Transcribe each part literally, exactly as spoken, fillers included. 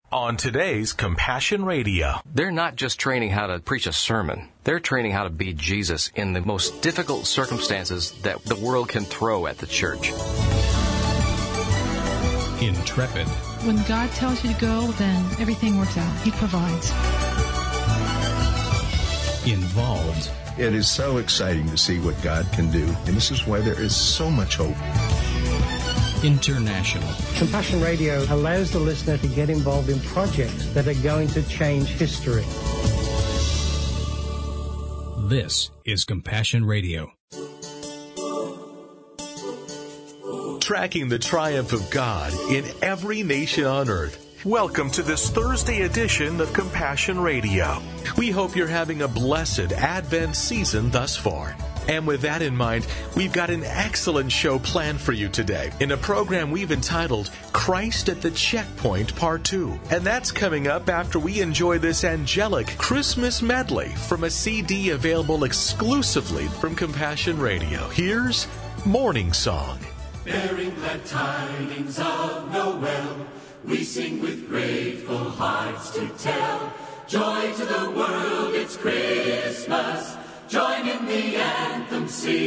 On today's Compassion Radio. They're not just training how to preach a sermon. They're training how to be Jesus in the most difficult circumstances that the world can throw at the church. Intrepid. When God tells you to go, then everything works out. He provides. Involved. It is so exciting to see what God can do, and this is why there is so much hope. International. Compassion Radio allows the listener to get involved in projects that are going to change history. This is Compassion Radio. Tracking the triumph of God in every nation on earth. Welcome to this Thursday edition of Compassion Radio. We hope you're having a blessed Advent season thus far. And with that in mind, we've got an excellent show planned for you today in a program we've entitled Christ at the Checkpoint Part two. And that's coming up after we enjoy this angelic Christmas medley from a C D available exclusively from Compassion Radio. Here's Morning Song. Bearing glad tidings of Noel, we sing with grateful hearts to tell. Joy to the world, it's Christmas. Join in the anthem,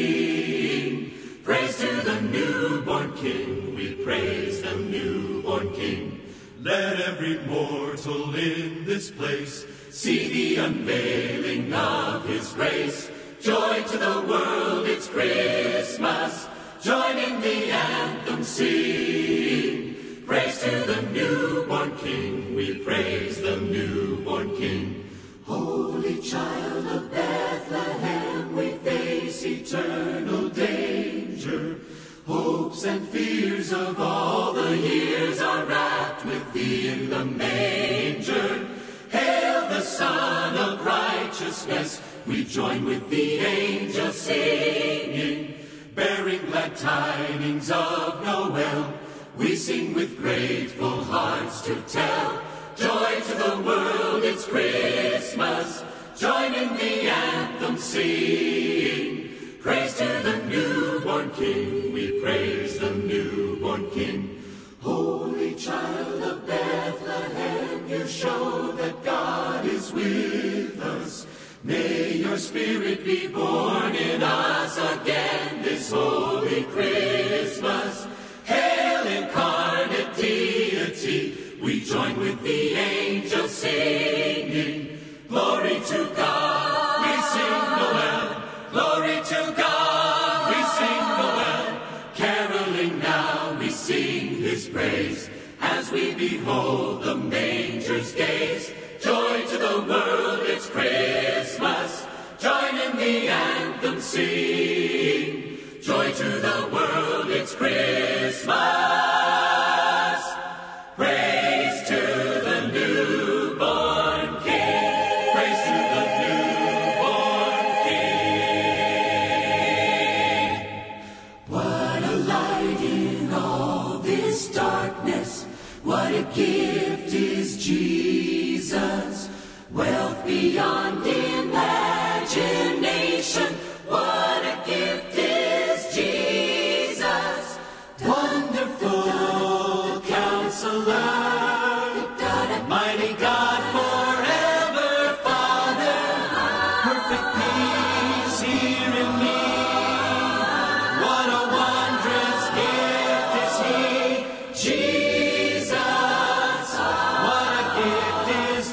sing. Praise to the newborn King. We praise the newborn King. Let every mortal in this place see the unveiling of His grace. Joy to the world, it's Christmas. Join in the anthem, sing. Praise to the newborn King. We praise the newborn King. Holy child of Bethlehem, we face eternal danger. Hopes and fears of all the years are wrapped with Thee in the manger. Hail the Son of Righteousness, we join with the angels singing. Bearing glad tidings of Noel, we sing with grateful hearts to tell. Joy to the world, it's Christmas. Join in the anthem, sing. Praise to the newborn King. We praise the newborn King. Holy child of Bethlehem, you show that God is with us. May your spirit be born in us again this holy Christmas. Hail incarnate deity, we join with the angels singing. Glory to God, we sing Noel. Glory to God, we sing Noel. Caroling now, we sing His praise as we behold the manger's gaze. Joy to the world, it's Christmas. Join in the anthem, sing. Joy to the world, it's Christmas. Praise to the newborn King. Praise to the newborn King. What a light in all this darkness. What a gift is Jesus. Wealth beyond imagination. What a gift is Jesus. Wonderful Counselor, mighty God, forever Father, perfect peace here in me. What a wondrous gift is He, Jesus. What a gift is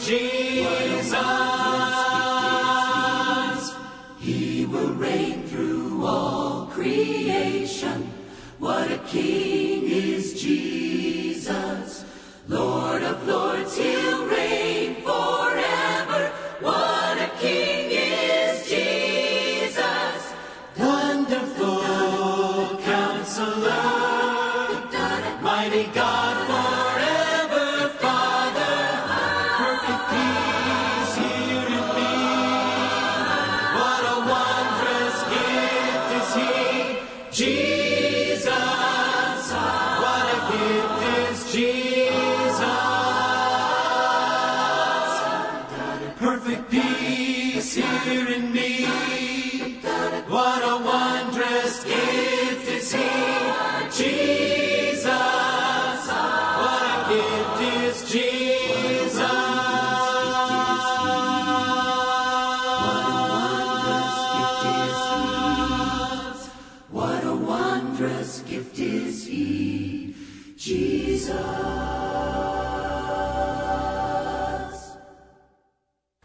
Jesus. He will reign through all creation. What a King is Jesus. Lord of lords, He'll reign forever. What a King is Jesus. Wonderful Counselor, mighty God, forever Father, perfect peace here in me. What a wondrous gift is He, Jesus. What a gift is Jesus. Perfect peace here in me. What a wondrous gift is He, Jesus. What a gift is Jesus.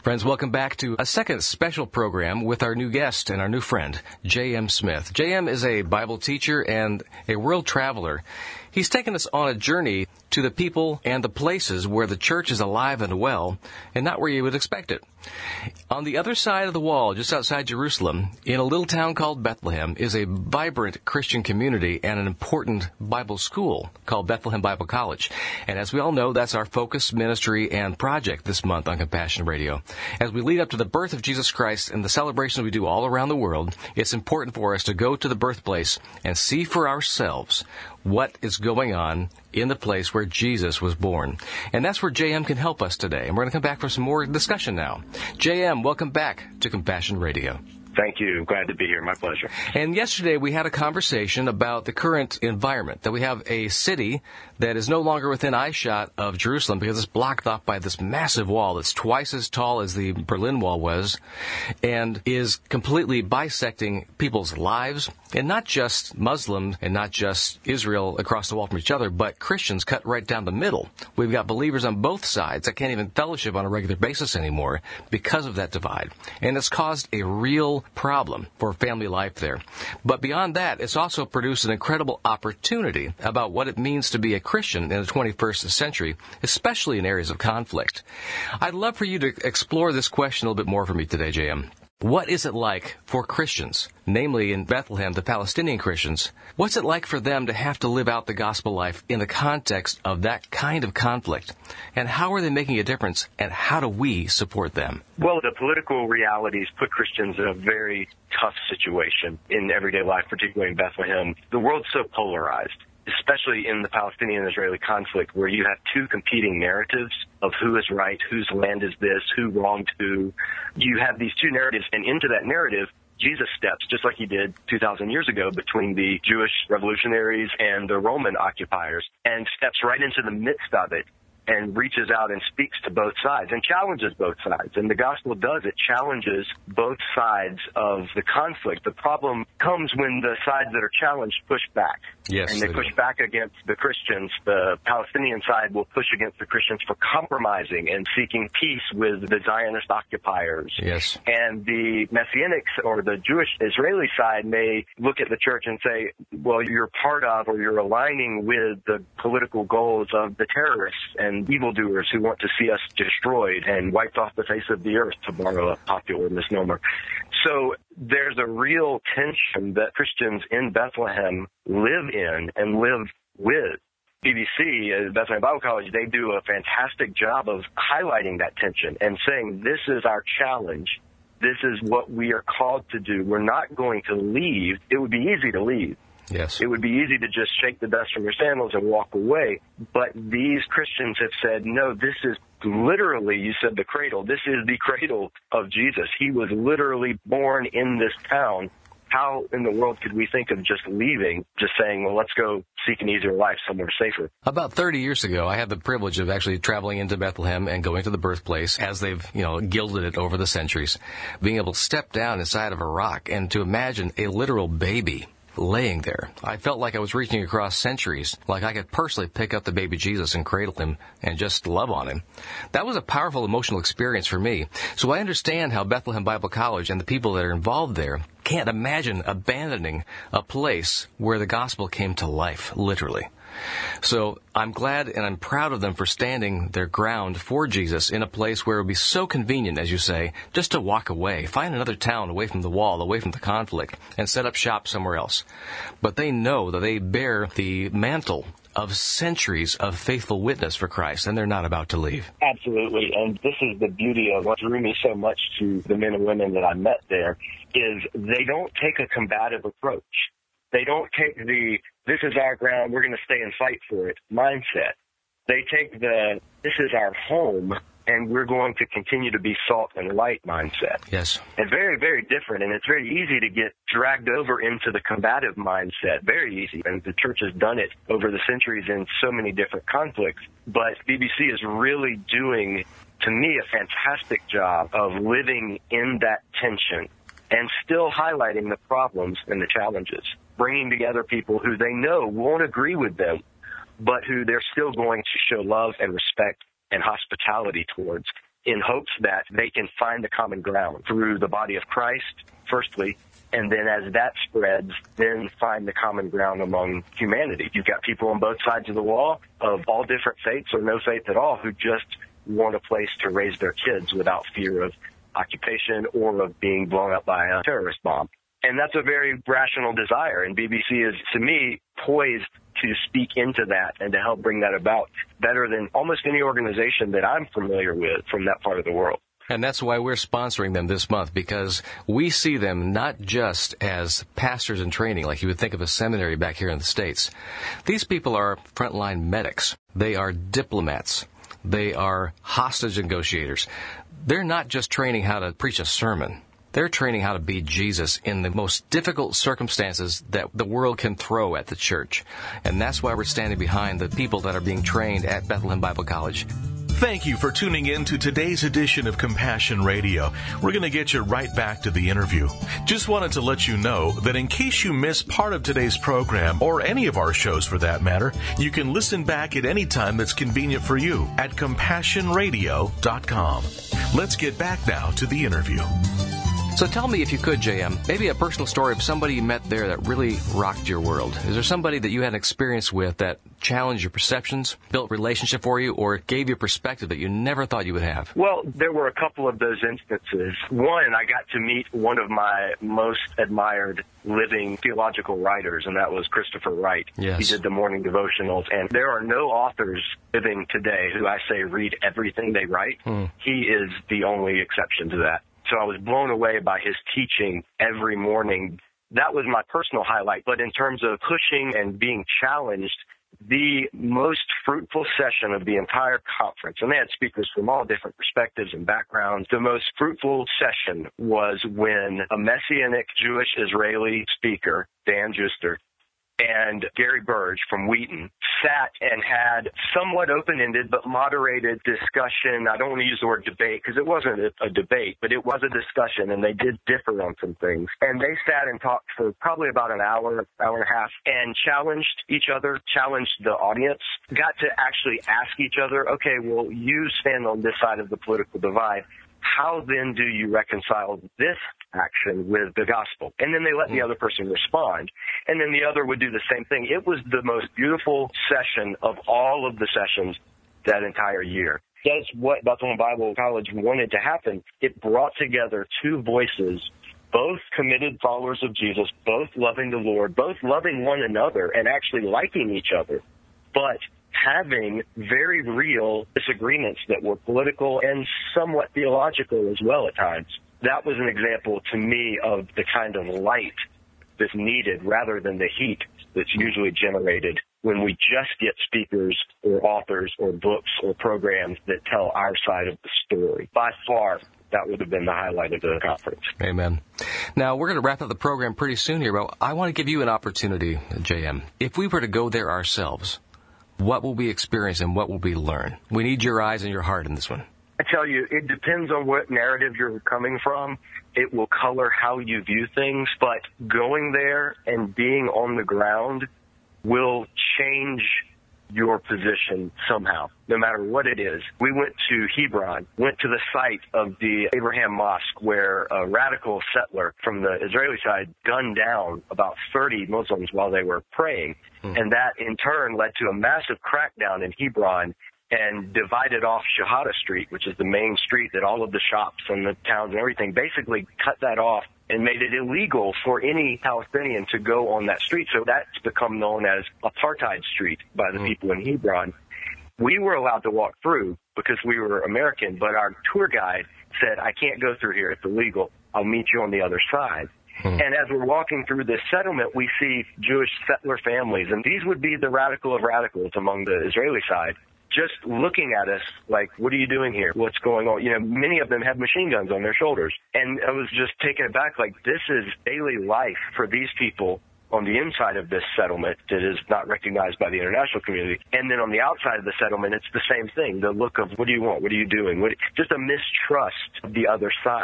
Friends, welcome back to a second special program with our new guest and our new friend, J M. Smith. J M is a Bible teacher and a world traveler. He's taken us on a journey to the people and the places where the church is alive and well, and not where you would expect it. On the other side of the wall, just outside Jerusalem, in a little town called Bethlehem, is a vibrant Christian community and an important Bible school called Bethlehem Bible College. And as we all know, that's our focus, ministry, and project this month on Compassion Radio. As we lead up to the birth of Jesus Christ and the celebrations we do all around the world, it's important for us to go to the birthplace and see for ourselves what is going on in the place where Jesus was born. And that's where J M can help us today. And we're going to come back for some more discussion now. J M, welcome back to Compassion Radio. Thank you. Glad to be here. My pleasure. And yesterday we had a conversation about the current environment, that we have a city that is no longer within eyeshot of Jerusalem because it's blocked off by this massive wall that's twice as tall as the Berlin Wall was and is completely bisecting people's lives, and not just Muslims and not just Israel across the wall from each other, but Christians cut right down the middle. We've got believers on both sides that can't even fellowship on a regular basis anymore because of that divide. And it's caused a real problem for family life there. But beyond that, it's also produced an incredible opportunity about what it means to be a Christian in the twenty-first century, especially in areas of conflict. I'd love for you to explore this question a little bit more for me today, J M. What is it like for Christians, namely in Bethlehem, the Palestinian Christians? What's it like for them to have to live out the gospel life in the context of that kind of conflict? And how are they making a difference, and how do we support them? Well, the political realities put Christians in a very tough situation in everyday life, particularly in Bethlehem. The world's so polarized, especially in the Palestinian-Israeli conflict, where you have two competing narratives of who is right, whose land is this, who wronged who. You have these two narratives, and into that narrative, Jesus steps, just like he did two thousand years ago between the Jewish revolutionaries and the Roman occupiers, and steps right into the midst of it and reaches out and speaks to both sides and challenges both sides. And the gospel does. It challenges both sides of the conflict. The problem comes when the sides that are challenged push back. Yes, and they, they push do. back against the Christians. The Palestinian side will push against the Christians for compromising and seeking peace with the Zionist occupiers. Yes. And the Messianics, or the Jewish Israeli side, may look at the church and say, well, you're part of, or you're aligning with the political goals of the terrorists and evildoers who want to see us destroyed and wiped off the face of the earth, to borrow a popular misnomer. So there's a real tension that Christians in Bethlehem live in and live with. B B C, uh, Bethlehem Bible College, they do a fantastic job of highlighting that tension and saying, this is our challenge. This is what we are called to do. We're not going to leave. It would be easy to leave. Yes. It would be easy to just shake the dust from your sandals and walk away. But these Christians have said, no, this is literally, you said the cradle. This is the cradle of Jesus. He was literally born in this town. How in the world could we think of just leaving, just saying, well, let's go seek an easier life somewhere safer? About thirty years ago, I had the privilege of actually traveling into Bethlehem and going to the birthplace as they've, you know, gilded it over the centuries, being able to step down inside of a rock and to imagine a literal baby laying there. I felt like I was reaching across centuries, like I could personally pick up the baby Jesus and cradle him and just love on him. That was a powerful emotional experience for me. So I understand how Bethlehem Bible College and the people that are involved there can't imagine abandoning a place where the gospel came to life, literally. So I'm glad and I'm proud of them for standing their ground for Jesus in a place where it would be so convenient, as you say, just to walk away, find another town away from the wall, away from the conflict, and set up shop somewhere else. But they know that they bear the mantle of centuries of faithful witness for Christ, and they're not about to leave. Absolutely, and this is the beauty of what drew me so much to the men and women that I met there, is they don't take a combative approach. They don't take the, this is our ground, we're going to stay and fight for it mindset. They take the, this is our home, and we're going to continue to be salt and light mindset. Yes. And very, very different, and it's very easy to get dragged over into the combative mindset. Very easy, and the church has done it over the centuries in so many different conflicts. But B B C is really doing, to me, a fantastic job of living in that tension and still highlighting the problems and the challenges, bringing together people who they know won't agree with them, but who they're still going to show love and respect and hospitality towards. in hopes that they can find the common ground through the body of Christ, firstly, and then as that spreads, then find the common ground among humanity. You've got people on both sides of the wall of all different faiths or no faith at all who just want a place to raise their kids without fear of occupation or of being blown up by a terrorist bomb. And that's a very rational desire, and B B C is, to me, poised to speak into that and to help bring that about better than almost any organization that I'm familiar with from that part of the world. And that's why we're sponsoring them this month, because we see them not just as pastors in training, like you would think of a seminary back here in the States. These people are frontline medics. They are diplomats. They are hostage negotiators. They're not just training how to preach a sermon. They're training how to be Jesus in the most difficult circumstances that the world can throw at the church. And that's why we're standing behind the people that are being trained at Bethlehem Bible College. Thank you for tuning in to today's edition of Compassion Radio. We're going to get you right back to the interview. Just wanted to let you know that in case you missed part of today's program, or any of our shows for that matter, you can listen back at any time that's convenient for you at compassion radio dot com. Let's get back now to the interview. So tell me, if you could, J M, maybe a personal story of somebody you met there that really rocked your world. Is there somebody that you had an experience with that challenged your perceptions, built relationship for you, or gave you a perspective that you never thought you would have? Well, there were a couple of those instances. One, I got to meet one of my most admired living theological writers, and that was Christopher Wright. Yes. He did the morning devotionals, and there are no authors living today who I say read everything they write. Hmm. He is the only exception to that. So I was blown away by his teaching every morning. That was my personal highlight. But in terms of pushing and being challenged, the most fruitful session of the entire conference, and they had speakers from all different perspectives and backgrounds, the most fruitful session was when a Messianic Jewish Israeli speaker, Dan Juster, and Gary Burge from Wheaton sat and had somewhat open-ended but moderated discussion. I don't want to use the word debate because it wasn't a, a debate, but it was a discussion, and they did differ on some things. And they sat and talked for probably about an hour, hour and a half, and challenged each other, challenged the audience, got to actually ask each other, okay, well, you stand on this side of the political divide. How then do you reconcile this action with the gospel? And then they let the other person respond. And then the other would do the same thing. It was the most beautiful session of all of the sessions that entire year. That's what Bethlehem Bible College wanted to happen. It brought together two voices, both committed followers of Jesus, both loving the Lord, both loving one another and actually liking each other, but having very real disagreements that were political and somewhat theological as well at times. That was an example to me of the kind of light that's needed rather than the heat that's usually generated when we just get speakers or authors or books or programs that tell our side of the story. By far, that would have been the highlight of the conference. Amen. Now, we're going to wrap up the program pretty soon here, but I want to give you an opportunity, J M. If we were to go there ourselves, what will we experience and what will we learn? We need your eyes and your heart in this one. I tell you, it depends on what narrative you're coming from. It will color how you view things, but going there and being on the ground will change your position somehow, no matter what it is. We went to Hebron, went to the site of the Abraham Mosque, where a radical settler from the Israeli side gunned down about thirty Muslims while they were praying. Mm. And that, in turn, led to a massive crackdown in Hebron and divided off Shahada Street, which is the main street that all of the shops and the towns and everything basically cut that off and made it illegal for any Palestinian to go on that street. So that's become known as Apartheid Street by the mm. people in Hebron. We were allowed to walk through because we were American, but our tour guide said, I can't go through here. It's illegal. I'll meet you on the other side. Hmm. And as we're walking through this settlement, we see Jewish settler families, and these would be the radical of radicals among the Israeli side, just looking at us like, what are you doing here? What's going on? You know, many of them have machine guns on their shoulders. And I was just taken aback, like, this is daily life for these people on the inside of this settlement that is not recognized by the international community. And then on the outside of the settlement, it's the same thing. The look of, what do you want? What are you doing? What, just a mistrust of the other side.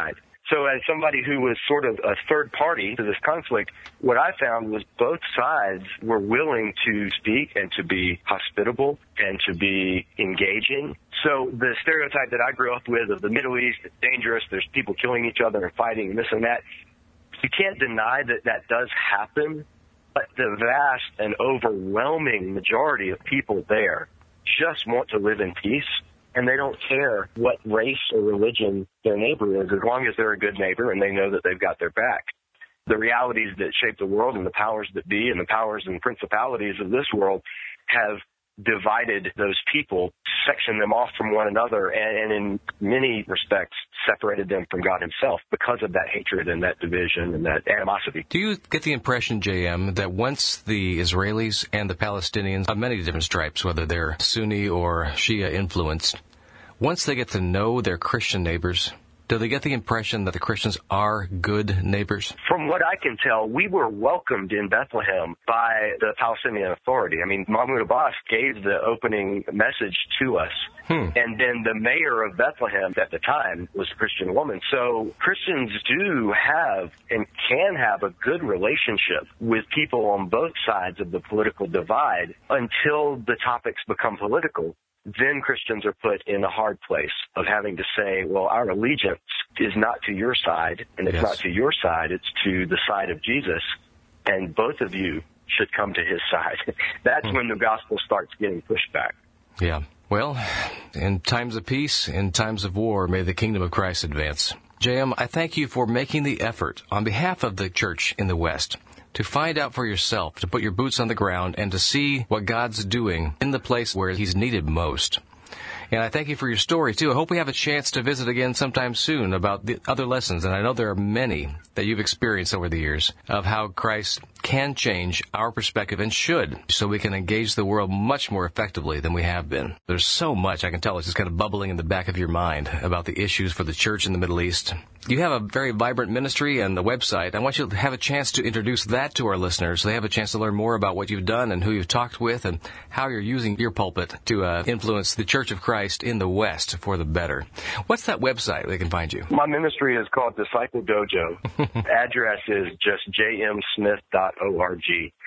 So as somebody who was sort of a third party to this conflict, what I found was both sides were willing to speak and to be hospitable and to be engaging. So the stereotype that I grew up with of the Middle East, it's dangerous, there's people killing each other and fighting and this and that, you can't deny that that does happen, but the vast and overwhelming majority of people there just want to live in peace. And they don't care what race or religion their neighbor is, as long as they're a good neighbor and they know that they've got their back. The realities that shape the world and the powers that be and the powers and principalities of this world have divided those people, sectioned them off from one another, and, and in many respects separated them from God himself because of that hatred and that division and that animosity. Do you get the impression, J M, that once the Israelis and the Palestinians of many different stripes, whether they're Sunni or Shia influenced, once they get to know their Christian neighbors, do they get the impression that the Christians are good neighbors? From what I can tell, we were welcomed in Bethlehem by the Palestinian Authority. I mean, Mahmoud Abbas gave the opening message to us. Hmm. And then the mayor of Bethlehem at the time was a Christian woman. So Christians do have and can have a good relationship with people on both sides of the political divide until the topics become political. Then Christians are put in a hard place of having to say, well, our allegiance is not to your side, and it's yes. not to your side, it's to the side of Jesus, and both of you should come to his side. That's hmm. when the gospel starts getting pushed back. Yeah. Well, in times of peace, in times of war, may the kingdom of Christ advance. J M, I thank you for making the effort on behalf of the church in the West to find out for yourself, to put your boots on the ground, and to see what God's doing in the place where he's needed most. And I thank you for your story, too. I hope we have a chance to visit again sometime soon about the other lessons, and I know there are many that you've experienced over the years of how Christ can change our perspective and should, so we can engage the world much more effectively than we have been. There's so much, I can tell, it's just kind of bubbling in the back of your mind about the issues for the church in the Middle East. You have a very vibrant ministry and the website. I want you to have a chance to introduce that to our listeners so they have a chance to learn more about what you've done and who you've talked with and how you're using your pulpit to uh, influence the Church of Christ in the West for the better. What's that website they can find you? My ministry is called Disciple Dojo. Address is just j m smith dot org.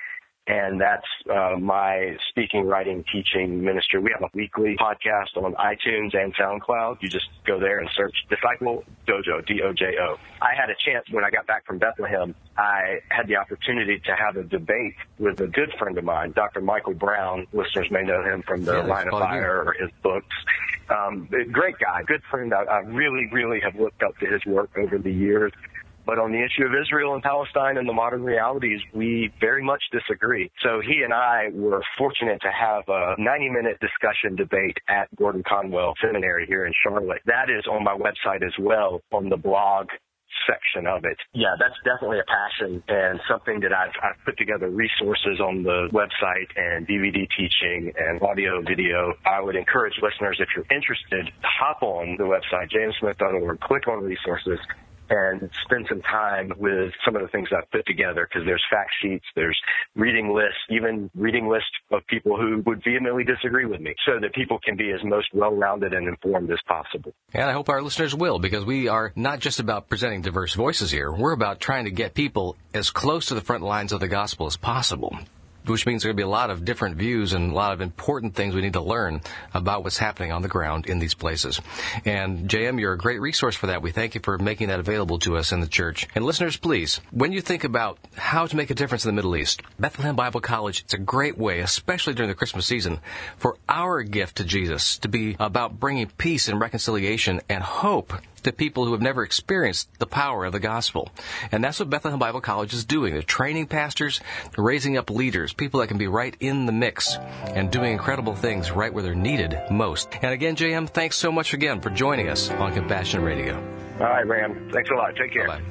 And that's uh, my speaking, writing, teaching ministry. We have a weekly podcast on iTunes and SoundCloud. You just go there and search Disciple Dojo, D O J O. I had a chance when I got back from Bethlehem. I had the opportunity to have a debate with a good friend of mine, Doctor Michael Brown. Listeners may know him from the yeah, Line of Fire or his books. Um, great guy, good friend. I, I really, really have looked up to his work over the years. But on the issue of Israel and Palestine and the modern realities, we very much disagree. So he and I were fortunate to have a ninety-minute discussion debate at Gordon Conwell Seminary here in Charlotte. That is on my website as well, on the blog section of it. Yeah, that's definitely a passion and something that I've, I've put together resources on the website and D V D teaching and audio, video. I would encourage listeners, if you're interested, to hop on the website, j m smith dot org, click on resources, and spend some time with some of the things I've put together, because there's fact sheets, there's reading lists, even reading lists of people who would vehemently disagree with me, so that people can be as most well-rounded and informed as possible. And I hope our listeners will, because we are not just about presenting diverse voices here. We're about trying to get people as close to the front lines of the gospel as possible, which means there will be a lot of different views and a lot of important things we need to learn about what's happening on the ground in these places. And, J M, you're a great resource for that. We thank you for making that available to us in the church. And listeners, please, when you think about how to make a difference in the Middle East, Bethlehem Bible College, it's a great way, especially during the Christmas season, for our gift to Jesus to be about bringing peace and reconciliation and hope to people who have never experienced the power of the gospel. And that's what Bethlehem Bible College is doing. They're training pastors, they're raising up leaders, people that can be right in the mix and doing incredible things right where they're needed most. And again, J M, thanks so much again for joining us on Compassion Radio. All right, Ram. Thanks a lot. Take care. Bye-bye.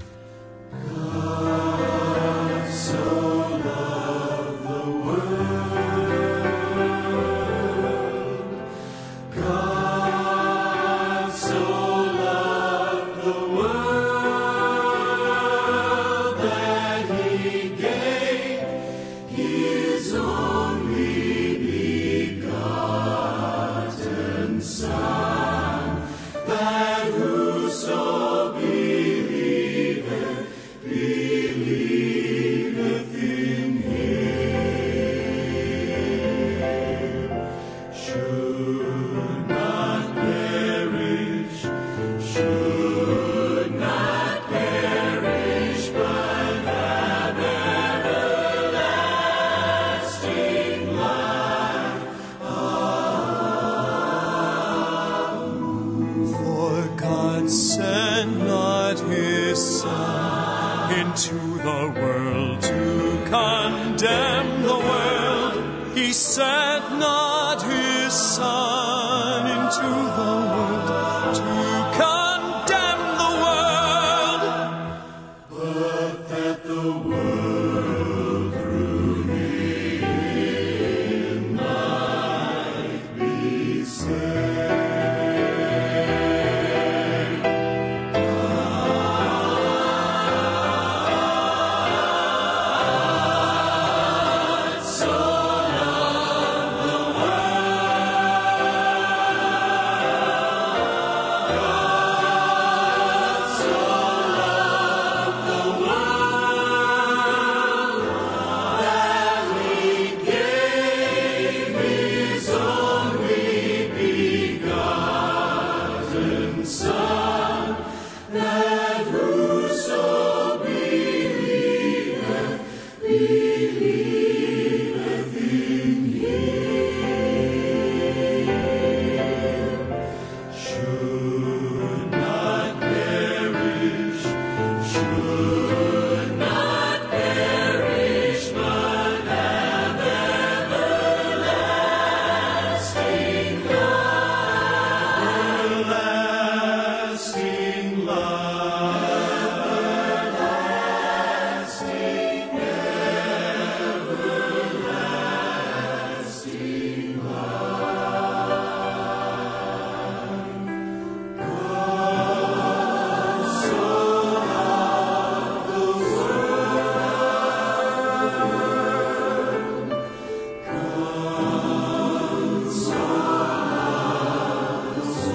God so loved the world. God so loved the world that he gave his only begotten Son, that whoso believes Son, that whoso believeth, believeth in him, should not perish, should not perish, but have everlasting life. Everlasting love, everlasting, everlasting love. God so loved the world, God so loved, so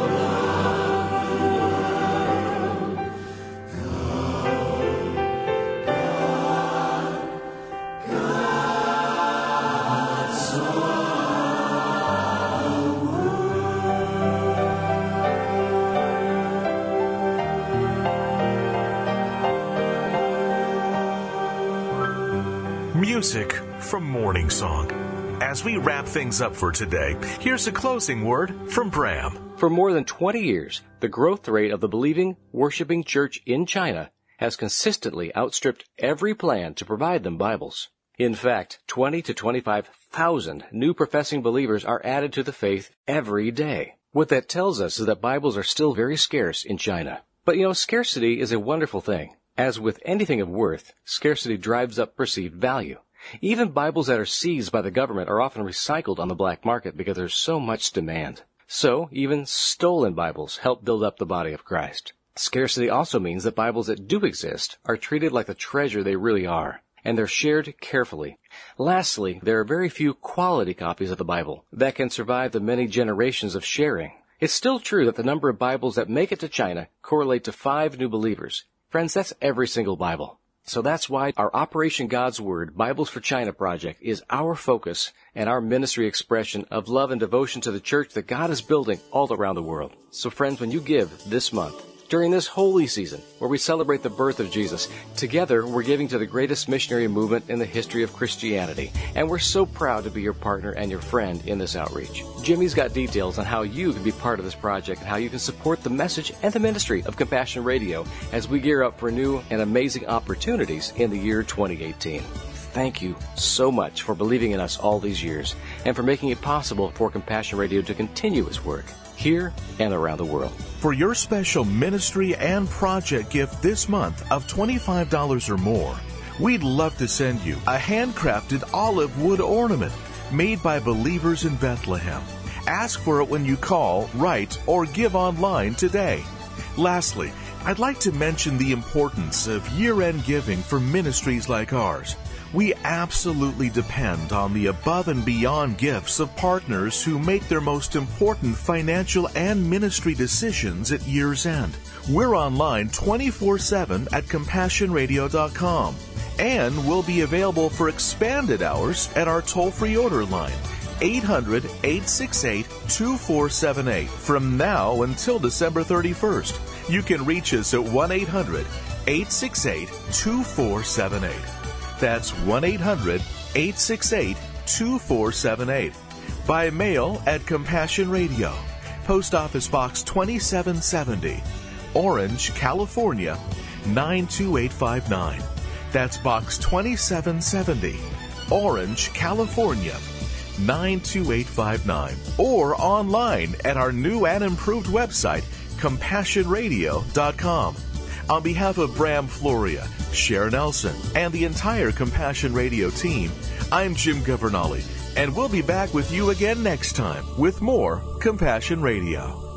Music from Morning Song. As we wrap things up for today, here's a closing word from Bram. For more than twenty years, the growth rate of the believing, worshiping church in China has consistently outstripped every plan to provide them Bibles. In fact, twenty to twenty-five thousand new professing believers are added to the faith every day. What that tells us is that Bibles are still very scarce in China. But you know, scarcity is a wonderful thing. As with anything of worth, scarcity drives up perceived value. Even Bibles that are seized by the government are often recycled on the black market because there's so much demand. So, even stolen Bibles help build up the body of Christ. Scarcity also means that Bibles that do exist are treated like the treasure they really are, and they're shared carefully. Lastly, there are very few quality copies of the Bible that can survive the many generations of sharing. It's still true that the number of Bibles that make it to China correlate to five new believers. Friends, that's every single Bible. So that's why our Operation God's Word Bibles for China project is our focus and our ministry expression of love and devotion to the church that God is building all around the world. So friends, when you give this month, during this holy season where we celebrate the birth of Jesus, together we're giving to the greatest missionary movement in the history of Christianity. And we're so proud to be your partner and your friend in this outreach. Jimmy's got details on how you can be part of this project and how you can support the message and the ministry of Compassion Radio as we gear up for new and amazing opportunities in the year twenty eighteen. Thank you so much for believing in us all these years and for making it possible for Compassion Radio to continue its work here and around the world. For your special ministry and project gift this month of twenty-five dollars or more, we'd love to send you a handcrafted olive wood ornament made by believers in Bethlehem. Ask for it when you call, write, or give online today. Lastly, I'd like to mention the importance of year-end giving for ministries like ours. We absolutely depend on the above and beyond gifts of partners who make their most important financial and ministry decisions at year's end. We're online twenty-four seven at compassion radio dot com, and we'll be available for expanded hours at our toll-free order line, eight hundred, eight six eight, two four seven eight, from now until December thirty-first. You can reach us at one eight hundred, eight six eight, two four seven eight. That's one eight hundred, eight six eight, two four seven eight. By mail at Compassion Radio, Post Office Box twenty-seven seventy, Orange, California, nine two eight five nine. That's Box twenty-seven seventy, Orange, California, nine two eight five nine. Or online at our new and improved website, compassion radio dot com. On behalf of Bram Floria, Cher Nelson, and the entire Compassion Radio team, I'm Jim Governale, and we'll be back with you again next time with more Compassion Radio.